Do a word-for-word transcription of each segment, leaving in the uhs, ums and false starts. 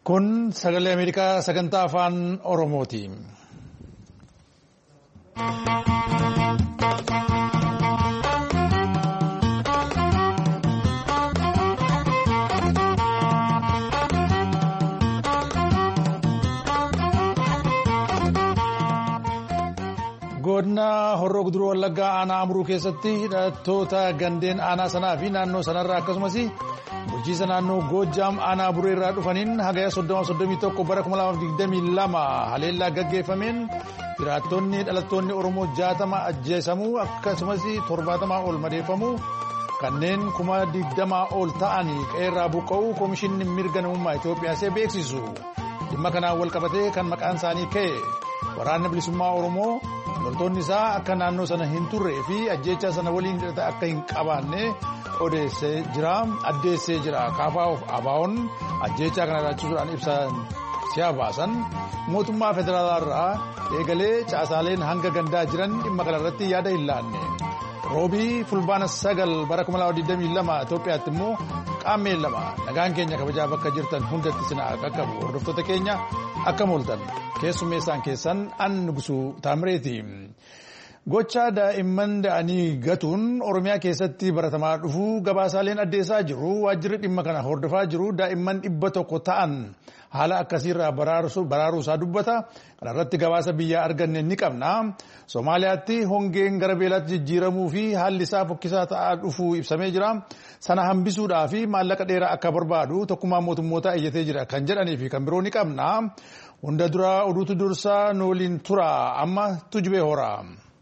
Kun sagalee Ameerikaa sagantaa afaan Oromooti. Godina Horroo Guduruu Wallaggaa aanaa Amuruu keessatti hidhattoota gandeen aanaa sanaa fi naannoo sanarraa akkasumas bulchiinsa naannoo Goojjaam aanaa Buree irraa dhufaniin hagaya soddoma soddomii tokko bara kuma lamaaf digdamii lama haleellaa gaggeeffameen jiraattonni dhalattoonni Oromoo jaatama ajjeesamuu akkasumas torbaatamaa ol madeeffamuu kanneen kuma digdamaa ol ta'anii qeerraa buqqa'uu Koomishinni Mirga Namummaa Itoophiyaa beeksisu. Dhimma kanaan wal qabatee kan maqaan isaanii ka'e waraanni bilisummaa Oromoo loltoonni isaa akka naannoo sana hin turree fi ajjeechaa sana waliin hidhata akka hin qabaanne odeessee jira addeessee jira. Kaafaa of Abaa'oon ajjeechaa kana ilaalchisuudhaan ibsa siyaa baasan mootummaa federaalaarraa eegalee caasaaleen hanga gandaa jiran dhimma kanarratti yaada hin laanne. Roobii fulbaana sagal bara kuma lamaaf digdamii lama Itoophiyaatti immoo qaammee lama nagaan keenya kabajaa bakka jirtan hundatti sinaa qaqqabu hordoftoota keenya akka mooltan keessummeessaan keessan an Nugusuu Taamireeti. Gocha daa'imman da'anii gatuun Oromiyaa keessatti baratamaa dhufuu gabaasaaleen addeessaa jiru. Waajjirri dhimma kana hordofaa jiru daa'imman dhibba tokko ta'an haala akkasiirraa baraaruu isaa dubbata. Kana irratti gabaasa biyyaa arganne ni qabna. Somaaliyaatti hongeen gara beelaatti jijjiiramuu fi haalli isaa fokkisaa ta'aa dhufuu ibsamee jira. Sana hambisuudhaa fi maallaqa dheeraa akka barbaadu tokkummaa mootummootaa iyyatee jira kan jedhanii fi kan biroo ni qabna. Hunda duraa oduutu dursaa nooliin tura amma tujubee hora.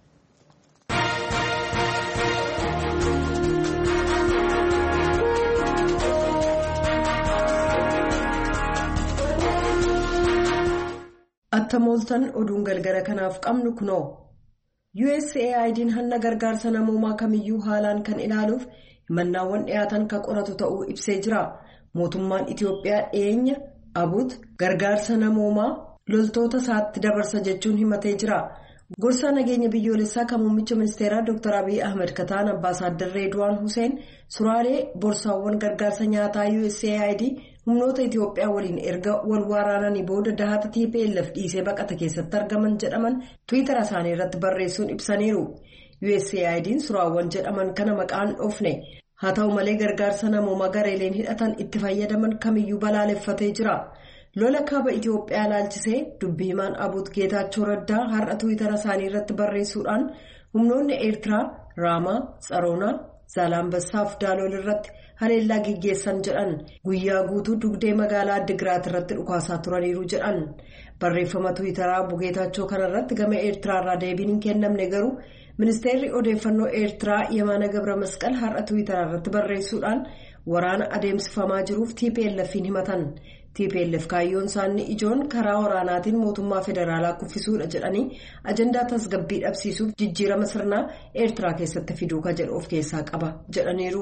Atta mooltan oduun galgala kanaaf qabnu kunoo U S A I D'n hanna gargaarsa namoomaa kamiyyuu haalaan kan ilaaluuf himannaawwan dhiyaatan kan qoratu ta'uu ibsee jira. Mootummaan Itiyoophiyaa dhiyeenya abut gargaarsa namoomaa loltoota isaatti dabarsa jechuun himatee jira. Gorsaa nageenya biyyoolessaa kan muummicha ministeeraa Dr Abiy Ahmed kataan Ambaasaadder Reedwaan Hussein suraalee borsaawwan gargaarsa nyaataa U S A I D humnoota Itiyoophiyaa waliin erga wal waraananii booda dahata T P L F dhiisee baqata keessatti argaman jedhaman Tiwiitara isaanii irratti barreessuun ibsaniiru. U S A I D'n suraawwan jedhaman kana maqaan dhoofne. Haa ta'u malee gargaarsa namoomaa gareeleen hidhatan itti fayyadaman kamiyyuu balaaleffatee jira. Lola kaaba Itiyoophiyaa ilaalchisee dubbii himaan Abut Geetaachoo Raddaa har'a Tiwiitara isaanii irratti barreessuudhaan humnoonni Eertiraa Raamaa, Tsaroonaa, Zaalaambassaa fi Daalool irratti haleellaa gaggeessan jedhan guyyaa guutuu dugdee magaalaa Addigiraat irratti dhukaasaa turaniiru jedhan. Barreeffama Tiwiitaraa Geetaachoo kanarratti gama Eertiraarraa deebiin hin kennamne garuu ministeerri odeeffannoo Eertiraa Yemaana Gabra Masqal har'a Tiwiitara irratti barreessuudhaan waraana adeemsifamaa jiruuf T P L F'n himatan. T P L F kaayyoon isaanii ijoon karaa waraanaatiin mootummaa federaalaa kuffisuudha jedhanii ajandaa tasgabbii dhabsiisuuf jijjiirama sirnaa Eertiraa keessatti fiduu ka jedhu of keessaa qaba jedhaniiru.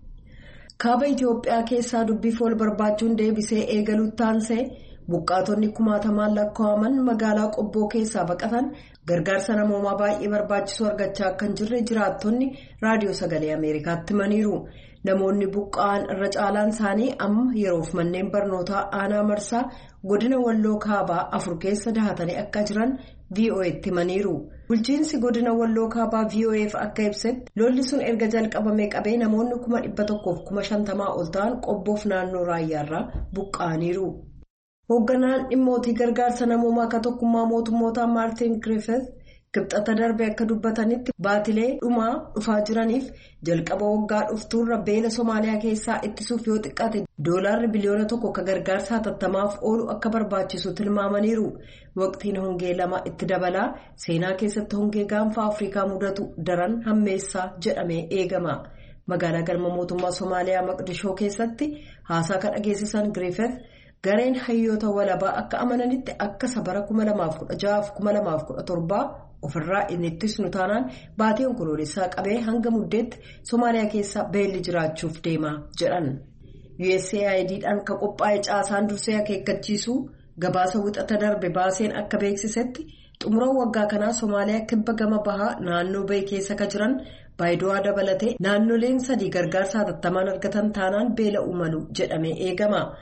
Kaaba Itiyoophiyaa keessaa dubbii fool barbaachuun deebisee eegaluutti taansee buqqaatonni kumaatamaan lakkaa'aman magaalaa Qobboo keessaa baqatan gargaarsa namoomaa baay'ee barbaachisu argachaa akka hin jirre jiraattonni raadiyoo sagalee Ameerikaatti himaniiru. Namoonni buqqa'an irra caalaan isaanii amma yeroof manneen barnootaa aanaa marsaa godina Walloo Kaabaa afur keessa dahatanii akka jiran V O A'tti himaniiru. Bulchiinsi godina Walloo Kaabaa V O A'f akka ibsetti lolli sun erga jalqabamee qabee namoonni kuma dhibba tokkoof kuma shantamaa ol ta'an Qobboof naannoo raayyaarraa buqqa'aniiru. Hoogganaan dhimmootii gargaarsa namoomaa akka tokkummaa mootummootaa Maartin Griffith Kibxata darbe akka dubbatanitti baatilee dhumaa dhufaa jiraniif jalqaba waggaa dhuftuurra beela Somaaliyaa keessaa ittisuuf yoo xiqqaate doolaarri biliyoona tokko akka gargaarsa hatattamaaf oolu akka barbaachisu tilmaamaniiru. Waqtiin hongee lama itti dabalaa seenaa keessatti hongee gaanfa Afrikaa mudatu daran hammeessaa jedhamee eegama. Magaalaa galma mootummaa Somaaliyaa Maqdishoo keessatti haasaa kan dhageessisan Griffith gareen hayyoota walabaa akka amananitti akka sabara kuma lamaaf kudha jaha fi kuma lamaaf kudha torbaa ofirraa inni ittisnu taanaan baatii onkoloolessaa qabee hanga muddeetti Somaaliyaa keessa beelli jiraachuuf deema jedhan. U S A I D'dhaan kan qophaa'e caasaan dursee akeekkachiisuu gabaasa wixata darbe baaseen akka beeksisetti xumura waggaa kanaa Somaaliyaa kibba gama bahaa naannoo bahii keessa ka jiran Baayidoo dabalatee naannoleen sadii gargaarsa hatattamaan argatan taanaan beela uumalu jedhamee eegama.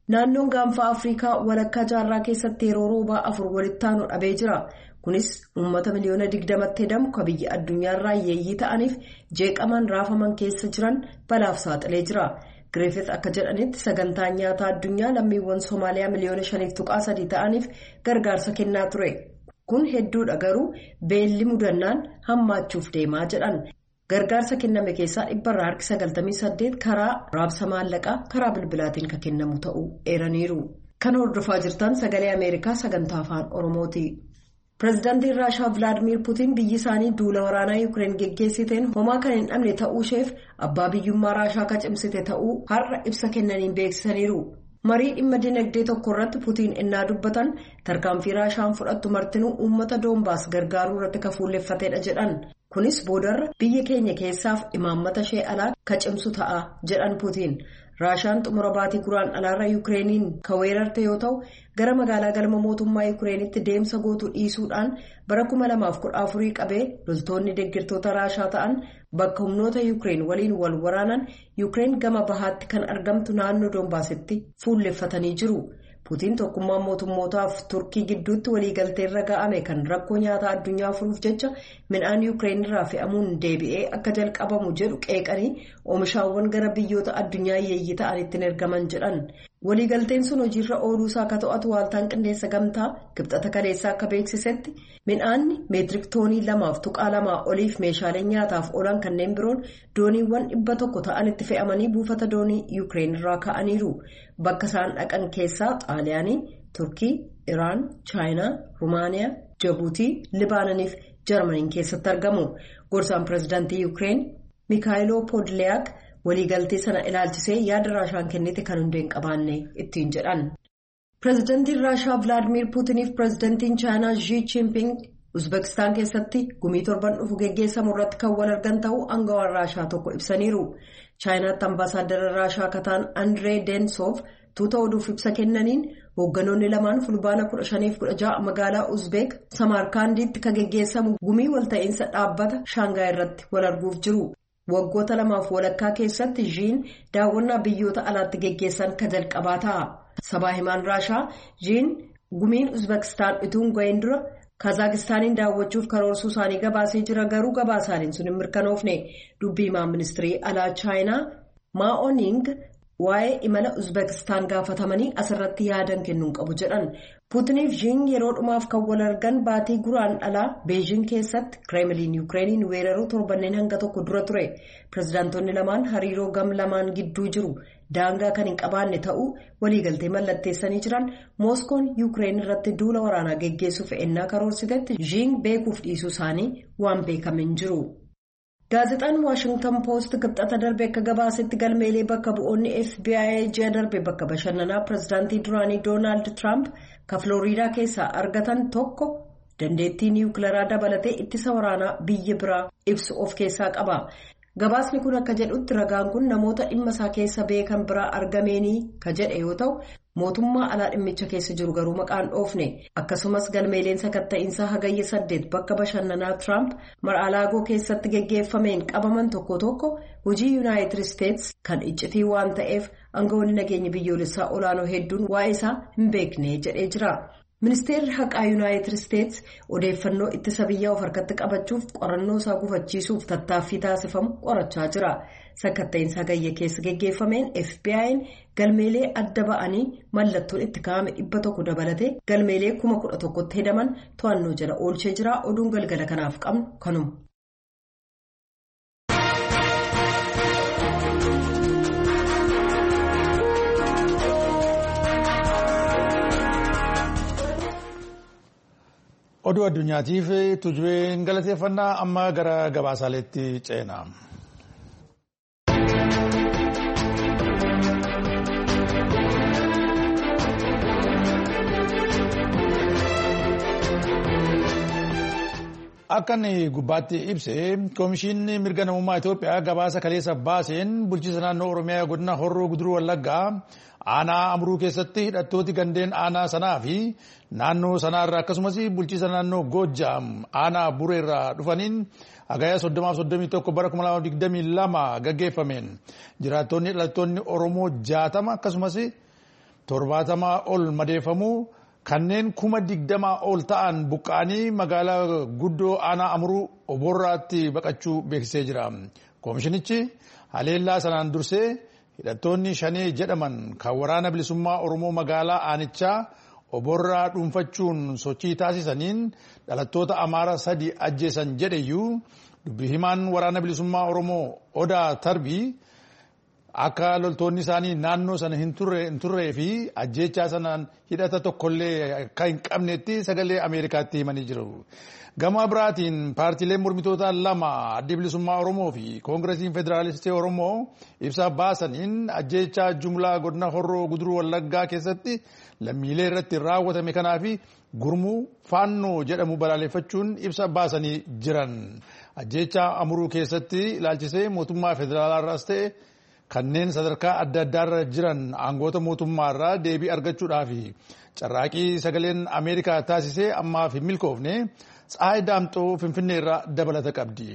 Naannoon gaanfa Afrikaa walakkaa jaarraa keessatti yeroo roobaa afur walitti aanu dhabee jira. Kunis uummata miliyoona digdamatti hedamu kan biyya addunyaarraa yeeyyii ta'aniif jeeqaman raafaman keessa jiran balaaf saaxilee jira. Griffith akka jedhanitti sagantaan nyaataa addunyaa lammiiwwan Somaaliyaa miliyoona shaniif tuqaa sadii ta'aniif gargaarsa kennaa ture. Kun hedduudha garuu beelli mudannaan hammaachuuf deemaa jedhan. Gargaarsa kenname keessaa dhibbarraa harki sagaltamii saddeet karaa raabsa maallaqaa karaa bilbilaatiin kan kennamu ta'uu eeraniiru. Kan hordofaa jirtan sagalee Ameerikaa sagantaa afaan Oromooti. Pireezidaantiin Raashaa Vilaadimiir Puutiin biyyi isaanii duula waraanaa Yuukireen geggeessiteen homaa kan hin dhabne ta'uu isheef abbaa biyyummaa Raashaa kan cimsite ta'uu har'a ibsa kennaniin beeksisaniiru. Marii dhimma dinagdee tokko irratti Puutiin innaa dubbatan tarkaanfii Raashaan fudhattu martinuu uummata Doombaas gargaaruu irratti kan fuulleffatedha jedhan. Kunis boodarra biyya keenya keessaaf imaammata ishee alaa kan cimsu ta'a jedhan Puutiin. Raashaan xumura baatii guraan alaarra Yuukireeniin kan weerarte yoo ta'u gara magaalaa galma mootummaa Yuukireenitti deemsa gootu dhiisuudhaan bara kuma lamaaf kudha afurii qabee loltoonni deeggartoota Raashaa ta'an bakka humnoota Yuukireen waliin wal waraanan Yuukireen gama bahaatti kan argamtu naannoo Doombaasitti fuulleffatanii jiru. Puutiin tokkummaa mootummootaaf Turkii gidduutti waliigalteerra ga'ame kan rakkoo nyaataa addunyaa furuuf jecha midhaan Yuukireen irraa fe'amuun deebi'ee akka jalqabamu jedhu qeeqanii oomishaawwan gara biyyoota addunyaa yeeyyii ta'anitti ergaman jedhan. Waliigalteen sun hojiirra ooluusaa akka to'atu waaltaan qindeessa gamtaa Kibxata kaleessaa akka beeksisetti midhaanni meetirik toonii lamaaf tuqaa lamaa oliif meeshaaleen nyaataaf oolan kanneen biroon dooniiwwan dhibba tokko ta'anitti fe'amanii buufata doonii Yuukireen irraa ka'aniiru. Bakka isaan dhaqan keessaa Xaaliyaanii, Turkii, Iraan, Chaayinaa, Rumaaniyaa, Jabuutii, Libaananiif Jarmaniin keessatti argamu. Gorsaan pireezidaantii Yuukireen Mikaayiloo Poodliyaak waliigaltee sana ilaalchisee yaada Raashaan kennite kan hundee hin qabaanne ittiin jedhan. Pireezidaantiin Raashaa Vilaadimiir Puutiniif pireezidaantiin Chaayinaa Xi Jinping Uzbekistaan keessatti gumii torban dhufu geggeessamu irratti kan wal argan ta'uu aangawaan Raashaa tokko ibsaniiru. Chaayinaatti ambaasaaddara Raashaa kataan Andree Densov tuuta oduuf ibsa kennaniin hoogganoonni lamaan fulbaana kudha shaniif kudha ja'a magaalaa Uzbeek Samarkaandiitti kan geggeessamu gumii walta'iinsa dhaabbata Shaangaay irratti wal arguuf jiru. Waggoota lamaaf walakkaa keessatti Xiin daawwannaa biyyoota alaatti geggeessan kan jalqabaa ta'a. Sabaa himaan Raashaa Xiin gumiin Uzbekistaan ituun ga'een dura Kazaakistaaniin daawwachuuf karoorsuu isaanii gabaasee jira garuu gabaasaaniin sun hin mirkanoofne. Dubbii himaa ministirii alaa Chaayinaa Maa'oo Ning waa'ee imala Uzbekistaan gaafatamanii asirratti yaadan kennuun qabu jedhan. Puutiniif Xiin yeroo dhumaaf kan wal argan baatii guraan dhalaa Beejing keessatti Kireemiliin Yuukireeniin weeraruu torbanneen hanga tokko dura ture. Pireezidaantonni lamaan hariiroo gam lamaan gidduu jiru daangaa kan hin qabaanne ta'uu waliigaltee mallatteessanii jiran Mooskoon Yuukireen irratti duula waraanaa geggeessuuf ennaa karoorsitetti Xiin beekuuf dhiisuu isaanii waan beekamin jiru. Gaazexaan Waashingtan Poost Kibxata darbe akka gabaasetti galmeelee bakka bu'oonni F B I ji'a darbe bakka bashannanaa pireezidaantii duraanii Doonaald Tiraamp kan Filooriidaa keessaa argatan tokko dandeettii niwukilaraa dabalatee ittisa waraanaa biyya biraa ibsu of keessaa qaba. Gabaasni kun akka jedhutti ragaan kun namoota dhimma isaa keessa beekan biraa argameenii ka jedhe yoo ta'u mootummaa alaa dhimmicha keessa jiru garuu maqaan dhoofne. Akkasumas galmeeleen sakatta'iinsaa hagayya saddeet bakka bashannanaa Tiraamp Mar-a-Laagoo keessatti geggeeffameen qabaman tokko tokko hojii Yuunaayitid Isteets kan iccitii waan ta'eef aangawoonni nageenya biyyoolessaa olaanoo hedduun waa'ee isaa hin beekne jedhee jira. Ministeerri haqaa Yuunaayitid Isteets odeeffannoo ittisa biyyaa of harkatti qabachuuf qorannoo isaa gufachiisuuf tattaaffii taasifamu qorachaa jira. Sakatta'iinsa hagayya keessa geggeeffameen F B I'n galmeelee adda ba'anii mallattoon itti kaa'ame dhibba tokko dabalatee galmeelee kuma kudha tokkotti hedaman to'annoo jala oolchee jira. Oduun galgala kanaaf qabnu kanuma. Oduu addunyaatiif tujubeen galateeffannaa amma gara gabaasaaleetti ceena. Akkan gubbaatti ibse Koomishinni Mirga Namummaa Itoophiyaa gabaasa kaleessa baaseen bulchiinsa naannoo Oromiyaa godina Horroo Guduruu Wallaggaa aanaa Amruu keessatti hidhattooti gandeen aanaa sanaa fi naannoo sanaarraa akkasumas bulchiinsa naannoo Goojjaam aanaa Bureerraa dhufaniin hagaya soddomaaf soddomii tokko bara kuma lamaaf digdamii lama gaggeeffameen jiraattonni dhalattoonni Oromoo jaatama akkasumas torbaatamaa ol madeeffamuu kanneen kuma digdamaa ol ta'an buqqa'anii magaalaa guddoo aanaa amuruu oborraatti baqachuu beeksisee jira. Koomishinichi haleellaa sanaan dursee hidhattoonni shanee jedhaman kan waraana bilisummaa Oromoo magaalaa aanichaa oborraa dhuunfachuun sochii taasisaniin dhalattoota Amaaraa sadi ajjeesan jedheyyuu dubbii himaan waraana bilisummaa Oromoo Odaa Tarbii akka loltoonni isaanii naannoo sana hin turree fi ajjeechaa sanaan hidhata tokkollee akka hin qabnetti sagalee Ameerikaatti himanii jiru. Gama biraatiin paartiileen mormitoota lama adda bilisummaa Oromoo fi koongiresiin federaalistii Oromoo ibsa baasaniin ajjeechaa jumlaa godina Horroo Guduruu Wallaggaa keessatti lammiilee irratti raawwatame kanaa fi gurmuu faannoo jedhamu balaaleffachuun ibsa baasanii jiran. Ajjeechaa Amuruu keessatti ilaalchisee mootummaa federaalaarraas ta'e kanneen sadarkaa adda addaarra jiran aangoota mootummaarraa deebii argachuudhaaf carraaqii sagaleen Ameerikaa taasisee ammaaf hin milkoofne Tsaayii Daamxoo Finfinneerraa dabalata qabdi.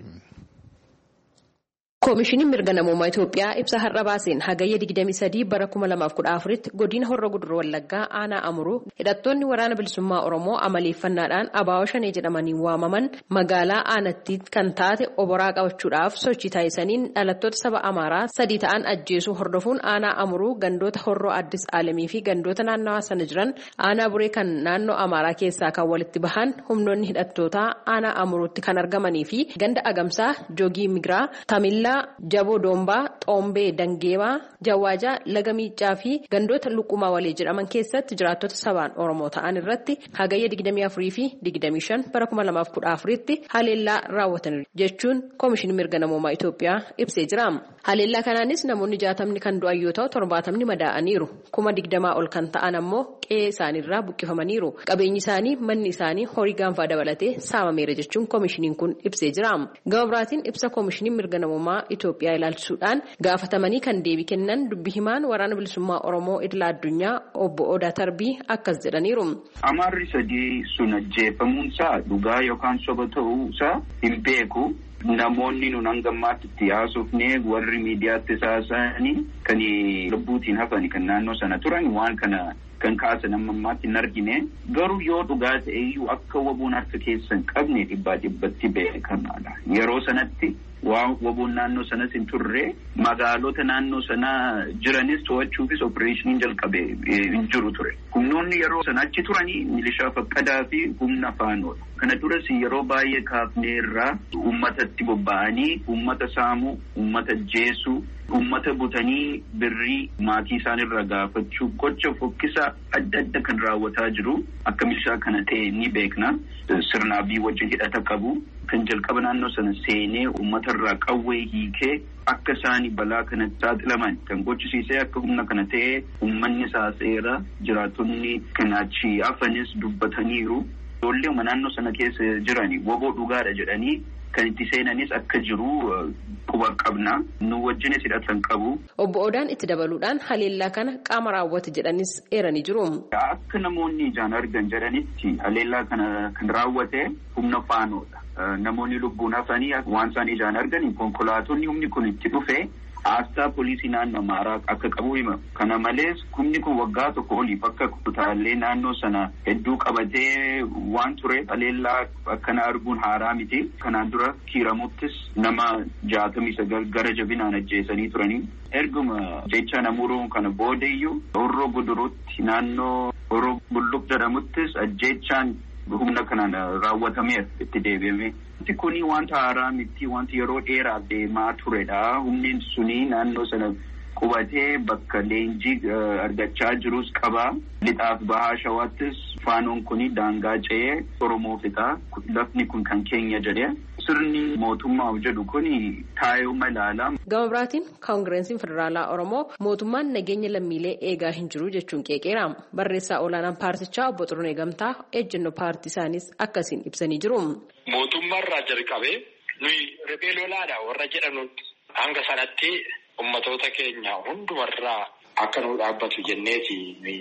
Koomishiniin mirga namummaa Itoophiyaa ibsa har'a baaseen hagayya digdamii sadii bara kuma lamaaf kudha afuritti godina Horroo Guduruu Wallaggaa aanaa Amuruu hidhattoonni waraana bilisummaa Oromoo amaleeffannaadhaan abaawoo shanee jedhamanii waamaman magaalaa aanatti kan taate oboraa qabachuudhaaf sochii taasisaniin dhalattoota saba Amaaraa sadii ta'an ajjeesuu hordofuun aanaa Amuruu gandoota Horroo Addis Aalamii fi gandoota naannawaa sana jiran aanaa Buree kan naannoo Amaaraa keessaa kan walitti bahan humnoonni hidhattootaa aanaa Amuruutti kan argamanii fi ganda Agamsaa, Joogii Migiraa, Tamillaa, Jaboo Doombaa, Xoombee Dangeebaa, Jawaajaa, Laga Miicaa fi gandoota Luqumaa Walee jedhaman keessatti jiraattota sabaan Oromoo ta'an irratti hagayya digdamii afurii fi digdamii shan bara kuma lamaaf kudha afuritti haleellaa raawwatan jechuun Koomishinii mirga namummaa Itoophiyaa ibsee jira. Haleellaa kanaanis namoonni jaatamni kan du'an yoo ta'u torbaatamni madaa'aniiru. Kuma digdamaa ol kan ta'an ammoo qe'ee isaaniirraa buqqifamaniiru. Qabeenyi isaanii, manni isaanii horii gaanfaa dabalatee saamameera jechuun koomishiniin kun ibsee jira. Gama biraatiin ibsa Koomishinii mirga namummaa Itoophiyaa ilaalchisuudhaan gaafatamanii kan deebii kennan dubbii himaan waraana bilisummaa Oromoo idila addunyaa obbo Odaa Tarbii akkas jedhaniiru. Amaarri sadii sun ajjeefamuunsaa dhugaa yookaan soba ta'uusaa hin beeku. Namoonni nun hanga ammaatti itti haasofnee warri miidiyaatti saasanii kan lubbuutiin hafan kan naannoo sana turan waan kana kan kaasan amma ammaatti hin argine. Garuu yoo dhugaa ta'eyyuu akka waboon harka keessa hin qabne dhibbaa dhibbatti beekamaadha. Yeroo sanatti waan waboon naannoo sanas hin turre magaalota naannoo sana jiranis to'achuufis opereeshiniin jalqabee hin jiru ture. Humnoonni yeroo sana achi turanii milishaa faqqadaa fi humna faanoodha. Kana duras yeroo baay'ee kaafneerraa uummatatti bobba'anii uummata saamuu, uummata jeesuu, uummata butanii birrii maatii isaanirra gaafachuu gocha fokkisaa adda adda kan raawwataa jiru. Akka milishaa kana ta'e ni beekna. Sirnaabii wajjin hidhata qabu. Kan jalqaba naannoo sana seenee uummatarraa qawwee hiikee akka isaanii balaa kanatti saaxilaman kan gochisiisee akka humna kana ta'e uummanni saaseera jiraattonni kan achi hafanis dubbataniiru. Ijoollee naannoo sana keessa jiranii waboo dhugaadha jedhanii kan itti seenanis akka jiru quba qabna. Nu wajjinis hidhatan qabu. Obbo Odaan itti dabaluudhaan haleellaa kana qaama raawwate jedhanis eeranii jiru. Akka namoonni ijaan argan jedhanitti haleellaa kana kan raawwate humna faanoodha. Namoonni lubbuun hafanii waan isaan ijaan arganii konkolaatonni humni kun itti dhufe Aasxaa poolisii naannoo Amaaraa akka qabu hima. Kana malees humni kun waggaa tokko oliif akka kutaalee naannoo sana hedduu qabatee waan ture haleellaa akkana arguun haaraa miti. Kanaan dura kiiramuttis nama jaatamii sagal gara jabinaan ajjeesanii turanii. Erguma jecha namuruun kana boodeyyuu Horroo Guduruutti naannoo Horroo Bulluq jedhamuttis ajjeechaan humna kanaan raawwatameef itti deebi'ame. Wanti kuni wanta haaraa miti, wanti yeroo dheeraaf deemaa turedha. Humni suni naannoo sana qubatee bakka leenjii argachaa jirus qaba. Lixaaf bahaa shawaattis faanoon kuni daangaa ce'ee Oromoo fixa. Lafni kun kan keenya jedhee sirni mootummaa jedhu kuni taayoo malaala. Gama biraatiin Koongiresiin Federaalaa Oromoo mootummaan nageenya lammiilee eegaa hin jiru jechuun qeeqeera. Barreessaa olaanaan paartichaa obbo Xurunee Gamtaa ejjennoo paartii isaanis akkasiin ibsanii jiru. Mootummaarraa jalqabee nuyi riphee lolaadha warra jedhanutti hanga sanatti ummatoota keenya hundumarraa akka nu dhaabbatu jenneeti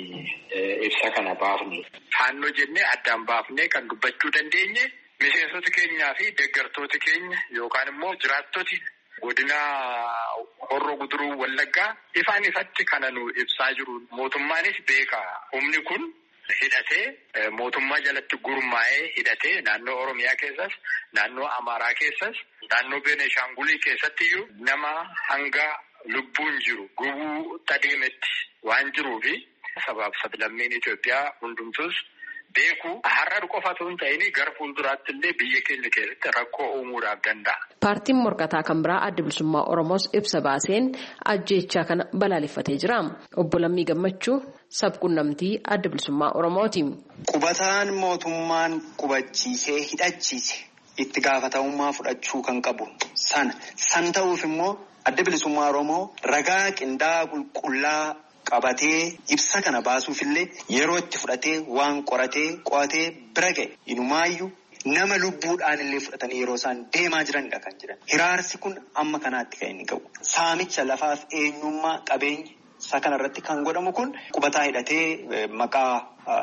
ibsa kana baafne. Faannoo jennee addaan baafnee kan dubbachuu dandeenye miseensota keenyaa fi deeggartoota keenya yookaan immoo jiraattoti godina Horroo Guduruu Wallaggaa ifaan ifatti kana nu ibsaa jiru. Mootummaanis beeka. Humni kun hidhatee mootummaa jalatti gurmaa'ee hidhatee naannoo Oromiyaa keessas, naannoo Amaaraa keessas, naannoo Beneeshaangulii keessatti iyyuu nama hanga lubbuun jiru gubuu tadeemetti waan jiruufi sabaaf sablammiin Itoophiyaa hundumtus beeku har'a qofa osoo hin ta'in gara fuulduraatti illee biyya keenya keessatti rakkoo uumuudhaaf danda'a. Paartiin morkataa kan biraa adda bilisummaa Oromoos ibsa baaseen ajjeechaa kana balaaleffatee jira. Obbo Lammii Gammachuu sabquunnamtii adda bilisummaa Oromooti. Qubataan mootummaan qubachiisee hidhachiise itti gaafatamummaa fudhachuu kan qabu sana san ta'uuf immoo adda bilisummaa Oromoo ragaa qindaa'aa qulqullaa qabatee ibsa kana baasuufillee yeroo itti fudhatee waan qoratee qo'atee bira ga'e inumaayyuu nama lubbuudhaan illee fudhatanii yeroo isaan deemaa jiranidha kan jiran. Hiraarsi kun amma kanaatti kan inni ga'u. Saamicha lafaaf eenyummaa qabeenya isa kanarratti kan godhamu kun qubataa hidhatee maqaa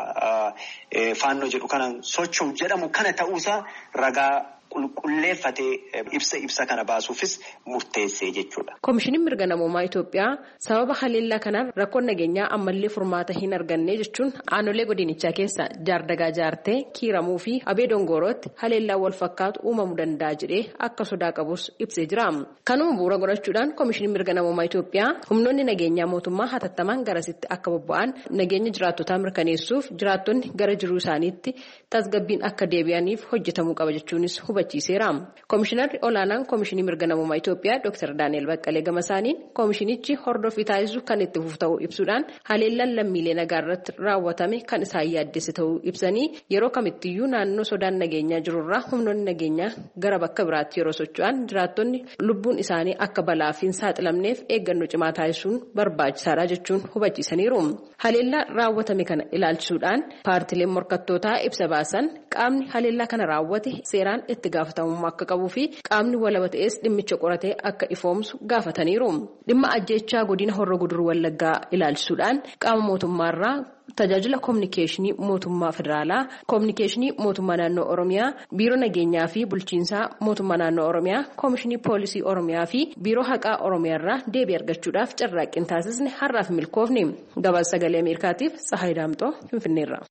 faannoo jedhu kanaan socho'u jedhamu kana ta'uusaa ragaa qulqulleeffatee ibsa ibsa kana baasuufis murteessee jechuudha. Koomishiniin mirga namoomaa Itoophiyaa sababa haleellaa kanaan rakkoon nageenyaa ammallee furmaata hin arganne jechuun aanolee godinichaa keessa jaardagaa jaartee kiiramuu fi abee dongoorootti haleellaa wal fakkaatu uumamuu danda'a jedhee akka sodaa qabus ibsee jira. Kanuma bu'uura godhachuudhaan koomishiniin mirga namoomaa Itoophiyaa humnoonni nageenyaa mootummaa hatattamaan garasitti akka bobba'an nageenya jiraattotaa mirkaneessuuf jiraattonni gara jiruu isaaniitti tasgabbiin akka deebi'aniif hojjetamuu qaba jechuunis hubachiiseera. Koomishinarri olaanaan koomishinii mirga namoomaa Itoophiyaa Dr. Daani'el Baqqalee Gamasaaniin koomishinichi hordofii taasisu kan itti fufu ta'uu ibsuudhaan haleellaan lammiilee nagaa irratti raawwatame kan isaan yaaddesse ta'uu ibsanii yeroo kamittiyyuu naannoo sodaan nageenyaa jirurraa humnoonni nageenyaa gara bakka biraatti yeroo socho'an jiraattonni lubbuun isaanii akka balaaf hin saaxilamneef eeggannoo cimaa taasisuun barbaachisaadha jechuun hubachiisaniiru. Haleellaa raawwatame kana ilaalchisuudhaan paartileen morkattootaa ibsa baasan qaamni haleellaa kana raawwate seeraan itti gaafatamummaa akka qabuu fi qaamni walaba ta'es dhimmicha qoratee akka ifoomsu gaafataniiru. Dhimma ajjeechaa godina Horroo Guduruu Wallaggaa ilaalchisuudhaan qaama mootummaarraa tajaajila koominikeeshinii mootummaa federaalaa, koominikeeshinii mootummaa naannoo Oromiyaa, biiroo nageenyaa fi bulchiinsaa mootummaa naannoo Oromiyaa, koomishinii poolisii Oromiyaa fi biiroo haqaa Oromiyaarraa deebii argachuudhaaf carraaqqii taasisne har'aaf milkoofne. Gabaasa sagalee Ameerikaatiif Tsahaay Daamxoo Finfinneerra.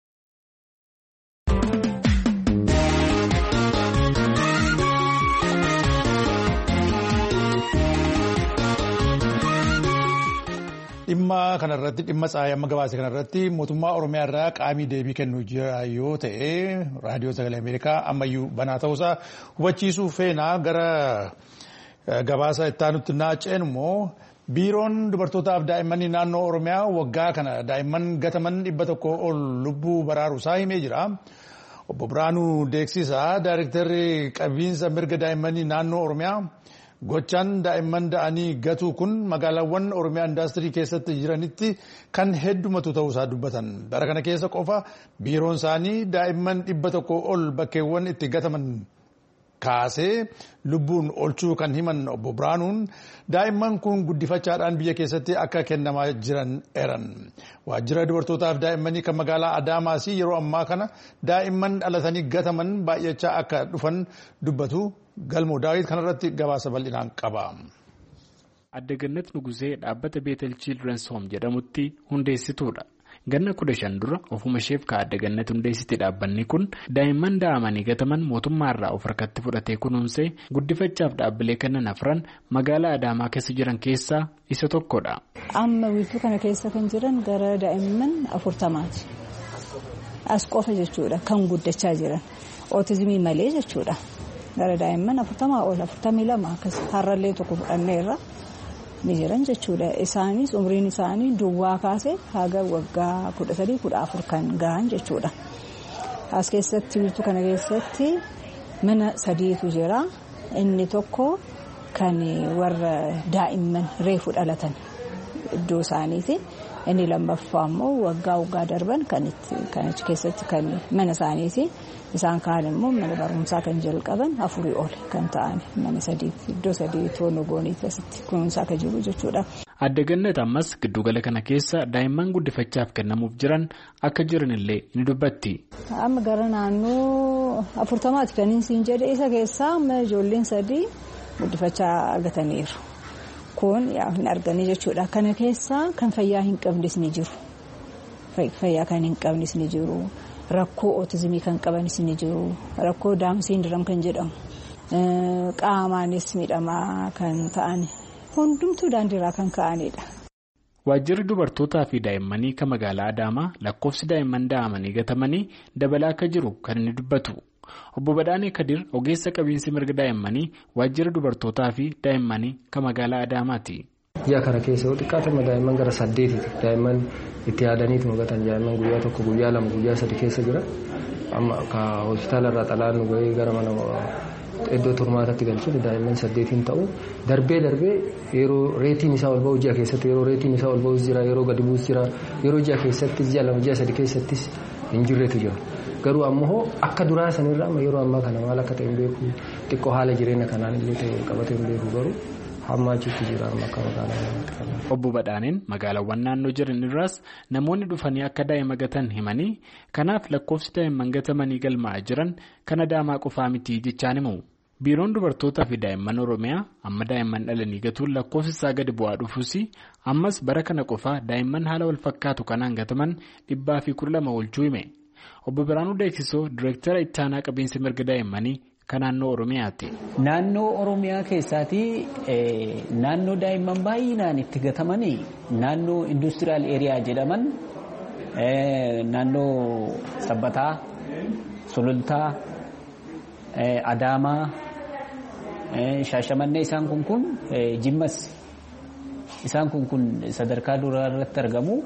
Dhimma kanarratti dhimma Tsahaay amma gabaase kanarratti mootummaa Oromiyaa irraa qaamii deebii kennuu jira yoo ta'e raadiyoo sagalee Ameerikaa ammayyuu banaa ta'uusaa hubachiisuu feenaa gara gabaasa itti aanutti naanneen immoo biiroon dubartootaaf daa'immanii naannoo Oromiyaa waggaa kana daa'imman gataman dhibba tokko ol lubbuu baraaruusaa himee jira. Obbo Biraanuu Deeksisaa Daayirektarri qabiinsa mirga daa'immanii naannoo Oromiyaa. Gochaan daa'imman da'anii gatuu kun magaalaawwan Oromiyaa indaastirii keessatti jiranitti kan heddumatu ta'uusaa dubbatan. Bara kana keessa qofa biiroon isaanii daa'imman dhibba tokko ol bakkeewwan itti gataman kaasee lubbuun oolchuu kan himan obbo Biraanuun daa'imman kun guddifachaadhaan biyya keessatti akka kennamaa jiran eeran. Waajjira dubartootaaf daa'immanii kan magaalaa Adaamaas yeroo ammaa kana daa'imman dhalatanii gataman baay'achaa akka dhufan dubbatu. Galmoo Daawit kanarratti gabaasa bal'inaan qaba. Adda Gannat Nugusee dhaabbata Beetel Children's Home jedhamutti hundeessituudha. Ganna kudha shan dura ofuma isheef ka Adda Gannat hundeessite dhaabbanni kun daa'imman da'amanii gataman mootummaarraa of harkatti fudhatee kunuunsee guddifachaaf dhaabbilee kennan afran magaalaa Adaamaa keessa jiran keessaa isa tokkodha. Amma wiirtuu kana keessa kan jiran gara daa'imman afurtamaati. As qofa jechuudha kan guddachaa jiran. Ootizimii malee jechuudha. Gara daa'imman afurtamaa ol afurtamii lama akkas har'allee tokko fudhanneerra ni jiran jechuudha. Isaanis umriin isaanii duwwaa kaasee haga waggaa kudha sadii kudha afur kan gahan jechuudha. As keessatti wiirtuu kana keessatti mana sadiitu jira. Inni tokko kan warra daa'imman reefu dhalatan iddoo isaaniiti. Inni lammaffaa immoo waggaa waggaa darban kan achi keessatti kan mana isaaniiti. Isaan kaan immoo mana barumsaa kan jalqaban afurii ol kan ta'an mana sadii iddoo sadii toonoo goonii keessatti kunuunsaa kan jiru jechuudha. Adda Gannat ammas giddugala kana keessa daa'imman guddifachaaf kennamuuf jiran akka jiranillee ni dubbatti. Amma gara naannoo afurtamaati kan hin siin jedhe isa keessaa ijoolleen sadii guddifachaa argataniiru. kun hin arganii jechuudha. Kana keessaa kan fayyaa hin qabnes ni jiru. Fayyaa kan hin qabnes ni jiru. Rakkoo ootizimii kan qabanis ni jiru. Rakkoo daawun sindiroom kan jedhamu. Qaamaanis miidhamaa kan ta'an hundumtuu daandiirraa kan ka'anidha. Waajjirri dubartootaa fi daa'immanii kan magaalaa Adaamaa lakkoofsi daa'imman da'amanii gatamanii dabalaa akka jiru kan inni dubbatu. Obbo Badhaanee Kadir ogeessa qabiinsi mirga daa'immanii waajjira dubartootaa fi daa'immanii kan magaalaa Adaamaati. Ji'a kana keessa yoo xiqqaatama daa'imman gara saddeetitti daa'imman itti yaadaniitu mugatan daa'imman guyyaa tokko guyyaa lama guyyaa sadi keessa jira. Amma ka hospitaala irraa xalaan nu gahee gara mana iddoo turmaatatti galchuun daa'imman saddeetiin ta'u darbee darbee yeroo reetiin isaa ol ba'u ji'a keessatti yeroo reetiin isaa ol ba'us jira yeroo gadi bu'us jira yeroo ji'a keessatti ji'a lama ji'a sadi keessattis hin jirretu jira. Garuu ammoo akka duraa sanirraa amma yeroo ammaa kana maal akka ta'e hin beeku xiqqoo haala jireenya kanaan illee ta'e qabatee hin beeku garuu hamma achitti jira amma akka magaalaa. Obbo Badhaaneen magaalaawwan naannoo jiran irraas namoonni dhufanii akka daa'ima gatan himanii kanaaf lakkoofsi daa'imman gatamanii galmaa'aa jiran kan Adaamaa qofaa miti jechaan himu. Biiroon dubartootaa fi daa'imman Oromiyaa amma daa'imman dhalanii gatuun lakkoofsi isaa gadi bu'aa dhufuus ammas bara kana qofaa daa'imman haala wal fakkaatu kanaan gataman dhibbaa fi kudha lama oolchuu hime. Obbo Biraanuu Deeksisoo Direektara Ittaanaa Qabiinsa Mirga Daa'immanii kan naannoo Oromiyaati. Naannoo Oromiyaa keessaatii naannoo daa'imman baay'inaan itti gatamanii naannoo industiriyaal eeriyaa jedhaman naannoo Sabbataa, Sulultaa, Adaamaa, Shaashamannee isaan kun kun Jimmas isaan kun kun sadarkaa duraa irratti argamu.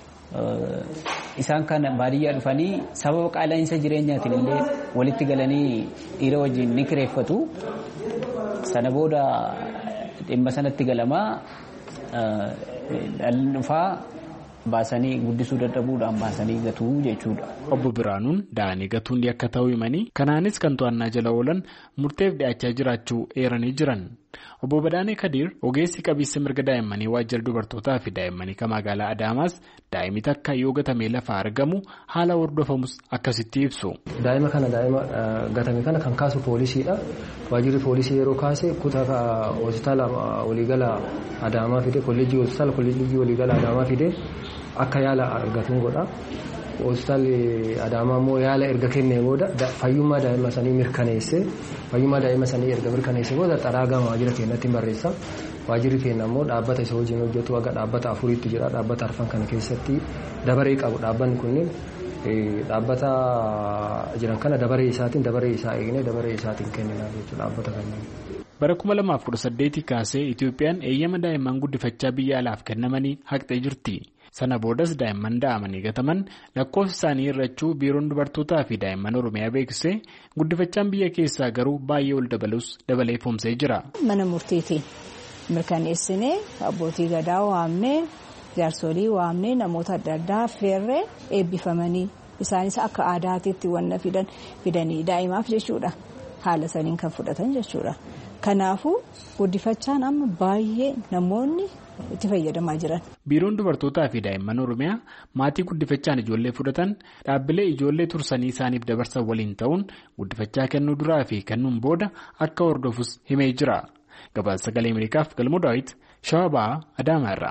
Isaan kan baadiyyaa dhufanii sababa qaala'insa jireenyaatiin illee walitti galanii dhiira wajjin ni kireeffatu. Sana booda dhimma sanatti galamaa dhalli dhufaa baasanii guddisuu dadhabuudhaan baasanii gatuu jechuudha. Obbo Biraanuun da'anii gatuun akka ta'uu himanii kanaanis kan to'annaa jala oolan murteef dhiyaachaa jiraachuu eeranii jiran. Obbo Badhaanee Kadir ogeessi qabiinsa mirga daa'immanii waajjira dubartootaa fi daa'immanii kan magaalaa Adaamaas daa'imni takka yoo gatamee lafaa argamu haala hordofamus akkasitti ibsu. Daa'ima kana daa'ima gatame kana kan kaasu poolisiidha. Waajjirri poolisii yeroo kaase kutaa hospitaala waliigala Adaamaa fide kolleejjii hospitaala kolleejjii waliigala Adaamaa fide akka yaala argatuun godha. Hospitaalli Adaamaa immoo yaala erga kennee booda fayyummaa daa'ima sanii mirkaneesse fayyummaa daa'ima sanii erga mirkaneesse booda xaraa gama waajjira keenyatti barreessa. Waajjirri keenya immoo dhaabbata isa wajjin hojjetu aga dhaabbata afuriitti jira. Dhaabbata arfan kana keessatti dabaree qabu. Dhaabbanni kunneen dhaabbata jiran kana dabaree isaatiin dabaree isaa eegnee dabaree isaatiin kennina jechuudha dhaabbata kanneen. Bara kuma lamaaf kudha saddeetii kaasee Itoophiyaan eeyyama daa'imman guddifachaa biyya alaaf kennamanii haqxee jirti. Sana boodas daa'imman da'amanii gataman lakkoofsi isaanii hir'achuu biiroon dubartootaa fi daa'imman Oromiyaa beeksisee guddifachaan biyya keessaa garuu baay'ee ol dabalus dabalee foomsee jira. Mana murtiitiin mirkaneessinee abbootii gadaa waamnee jaarsolii waamnee namoota adda addaa feerree eebbifamanii isaanis akka aadaatiitti wanna fidan fidanii daa'imaaf jechuudha. Haala saniin kan fudhatan jechuudha. Kanaafuu guddifachaan amma baay'ee namoonni itti fayyadamaa jiran. Biiroon dubartootaa fi daa'imman Oromiyaa maatii guddifachaan ijoollee fudhatan dhaabbilee ijoollee tursanii isaaniif dabarsan waliin ta'uun guddifachaa kennuu duraa fi kennuun booda akka hordofus himee jira. Gabaasa sagalee Ameerikaaf Galmoo Daawit Shawaa Ba'aa Adaamaa irraa.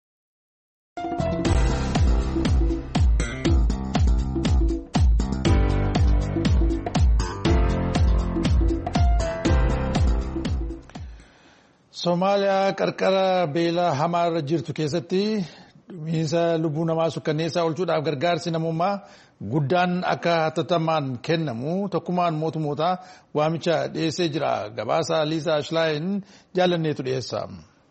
Somaaliyaa qarqara beelaa hamaa irra jirtu keessatti dhumiinsa lubbuu namaa sukkanneessaa oolchuudhaaf gargaarsi namummaa guddaan akka hatattamaan kennamu tokkummaan mootummootaa waamicha dhiyeessee jira. Gabaasa Liisaa Shlaayin jaalanneetu dhiyeessa.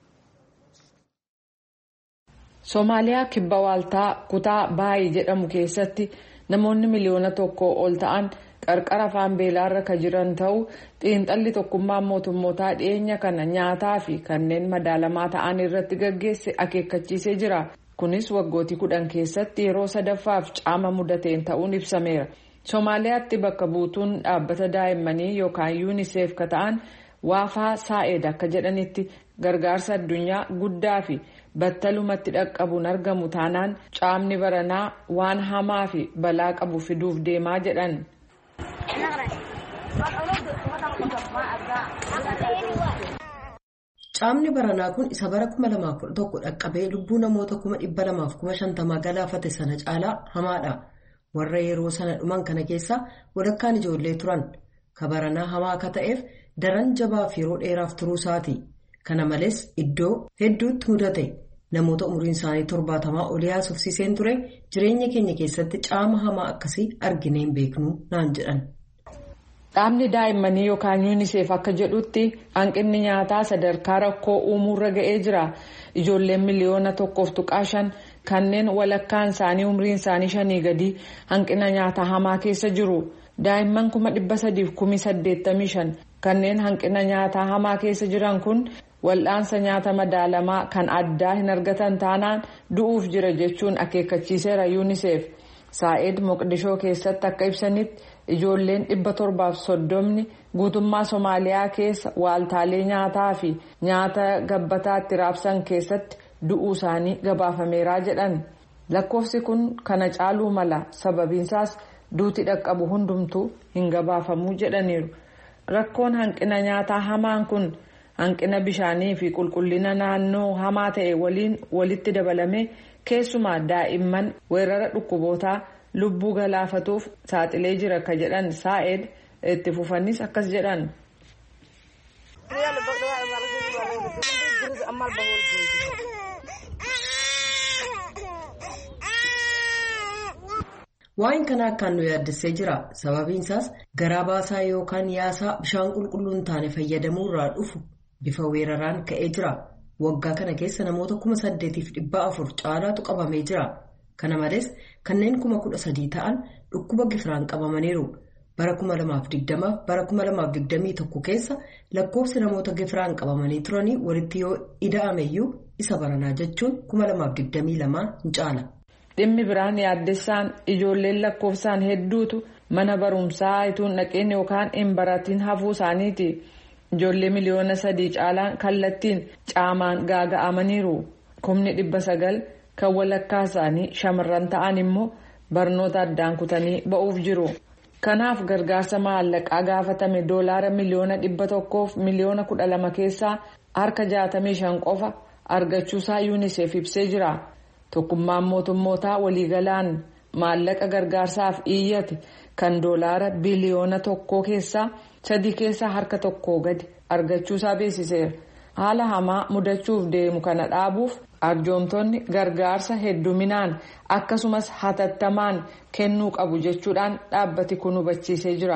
Somaaliyaa kibba waaltaa kutaa Baayii jedhamu keessatti namoonni miliyoona tokko ol ta'an qarqara afaan beelaarra kan jiran ta'uu xiinxalli tokkummaan mootummootaa dhiyeenya kana nyaataa fi kanneen madaalamaa ta'an irratti gaggeesse akeekkachiisee jira. Kunis waggootii kudhan keessatti yeroo sadaffaaf caama mudateen ta'uun ibsameera. Somaaliyaatti bakka buutuun dhaabbata daa'immanii yookaan yuuniseef ka ta'an Waafaa Saa'ed akka jedhanitti gargaarsa addunyaa guddaa fi battalumatti dhaqqabuun argamu taanaan caamni baranaa waan hamaa fi balaa qabu fiduuf deemaa jedhan. Caamni baranaa kun isa bara kuma lamaaf kudha tokko dhaqqabee lubbuu namoota kuma dhibba lamaaf kuma shantamaa galaafate sana caalaa hamaadha. Warra yeroo sana dhuman kana keessa walakkaan ijoollee turan. Ka baranaa hamaa akka ta'eef daran jabaaf yeroo dheeraaf turuu isaati. Kana malees iddoo hedduutti mudate. Namoota umriin isaanii torbaatamaa olii haasofsiiseen ture jireenya keenya keessatti caama hamaa akkasii argineen beeknu naan jedhan. Dhaabni daa'immanii yookaan yuuniseef akka jedhutti hanqinni nyaataa sadarkaa rakkoo uumuurra ga'ee jira. Ijoolleen miliyoona tokkoof tuqaa shan kanneen walakkaan isaanii umriin isaanii shanii gadi hanqina nyaataa hamaa keessa jiru. Daa'imman kuma dhibba sadiif kumi saddeettamii shan kanneen hanqina nyaataa hamaa keessa jiran kun wal'aansa nyaata madaalamaa kan addaa hin argatan taanaan du'uuf jira jechuun akeekkachiiseera yuuniseef. Saa'id Moqdishoo keessatti akka ibsanitti ijoolleen dhibba torbaaf soddomni guutummaa Somaaliyaa keessa waaltaalee nyaataa fi nyaata gabbataa itti raabsan keessatti du'uu isaanii gabaafameeraa jedhan. Lakkoofsi kun kana caaluu mala sababiinsaas duuti dhaqqabu hundumtuu hin gabaafamuu jedhaniiru. Rakkoon hanqina nyaataa hamaan kun hanqina bishaanii fi qulqullina naannoo hamaa ta'e waliin walitti dabalame keessumaa daa'imman weerara dhukkubootaa lubbuu galaafatuuf saaxilee jira ka jedhan Saa'id itti fufanis akkas jedhan. Waan kana akkaan nu yaaddessee jira. Sababiin isaas garaa baasaa yookaan yaasaa bishaan qulqulluun taane fayyadamuu irraa dhufu bifa weeraraan ka'ee jira. Waggaa kana keessa namoota kuma saddeetiif dhibba afur caalaatu qabamee jira. Kana malees kanneen kuma kudha sadii ta'an dhukkuba gifiraan qabamaniiru. Bara kuma lamaaf digdamaaf bara kuma lamaaf digdamii tokko keessa lakkoofsi namoota gifiraan qabamanii turanii walitti yoo ida'ameyyuu isa baranaa jechuun kuma lamaaf digdamii lamaa hin caala. Dhimmi biraan yaaddessaan ijoolleen lakkoofsaan hedduutu mana barumsaa ituun dhaqeen yookaan hin baratiin hafuu isaaniiti. Ijoollee miliyoona sadii caalaan kallattiin caamaan gaaga'amaniiru. Kumni dhibba sagal kan walakkaa isaanii shamarran ta'an immoo barnoota addaan kutanii ba'uuf jiru. Kanaaf gargaarsa maallaqaa gaafatame doolaara miliyoona dhibba tokkoof miliyoona kudha lama keessaa harka jaatamii shan qofa argachuusaa yuuniseef ibsee jira. Tokkummaan mootummootaa waliigalaan maallaqa gargaarsaaf iyyate kan doolaara biliyoona tokkoo keessaa sadii keessaa harka tokkoo gadi argachuusaa beeksiseera. Haala hamaa mudachuuf deemu kana dhaabuuf arjoomtonni gargaarsa hedduminaan akkasumas hatattamaan kennuu qabu jechuudhaan dhaabbati kun hubachiisee jira.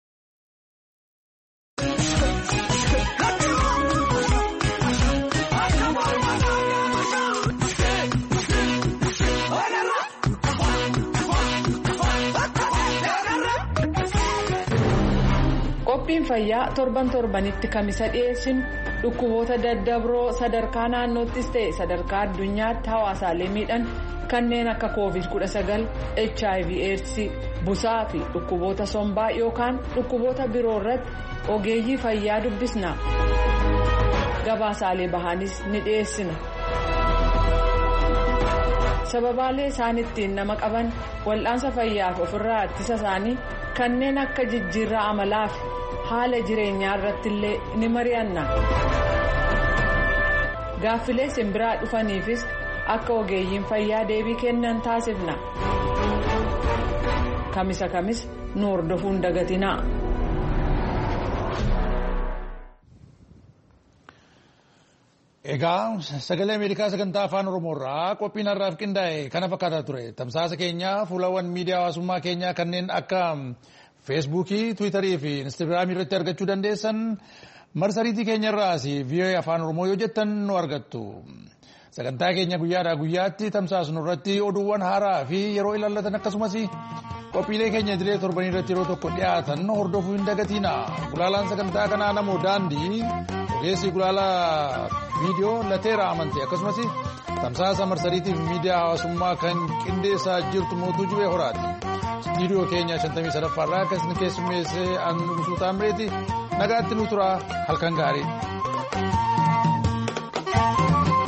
Qophiin fayyaa torban torbanitti kamisa dhiyeessinu dhukkuboota daddabroo sadarkaa naannoottis ta'e sadarkaa addunyaatti hawaasaalee miidhan kanneen akka koovid kudha sagal, H I V AIDS, busaa fi dhukkuboota sombaa yookaan dhukkuboota biroo irratti ogeeyyii fayyaa dubbisna. Gabaasaalee bahaanis ni dhiyeessina. Sababaalee isaan ittiin nama qaban wal'aansa fayyaaf ofirraa ittisa isaanii kanneen akka jijjiirraa amalaa fi haala jireenyaa irratti illee ni mari'anna. Gaaffilee simbiraa dhufaniifis akka ogeeyyiin fayyaa deebii kennan taasifna. Kamisa kamis nu hordofuun dagatinaa. Egaa sagalee Ameerikaa sagantaa afaan Oromoo irraa qophiin har'aaf qindaa'e kana fakkaataa ture. Tamsaasa keenya fuulawwan miidiyaa hawaasummaa keenyaa kanneen akka feesbuukii, tiwiitarii fi instaagiraamii irratti argachuu dandeessan marsariitii keenya irraas V O A afaan Oromoo yoo jettan nu argattu. Sagantaa keenya guyyaadhaa guyyaatti tamsaasnu irratti oduuwwan haaraa fi yeroo ilaallatan akkasumas qophiilee keenya idilee torbanii irratti yeroo tokko dhiyaatan hordofuu hin dagatiina. Gulaalaan sagantaa kanaa namoo daandii ogeessi gulaalaa viidiyoo lateera amante akkasumas tamsaasa marsariitii fi miidiyaa hawaasummaa kan qindeessaa jirtu mootuu jubee horaati. Istiidiyoo keenya shantamii sadaffaarraa akka isin keessummeessee an Nugusuu Taamreeti nagaatti nu tura halkan gaarii.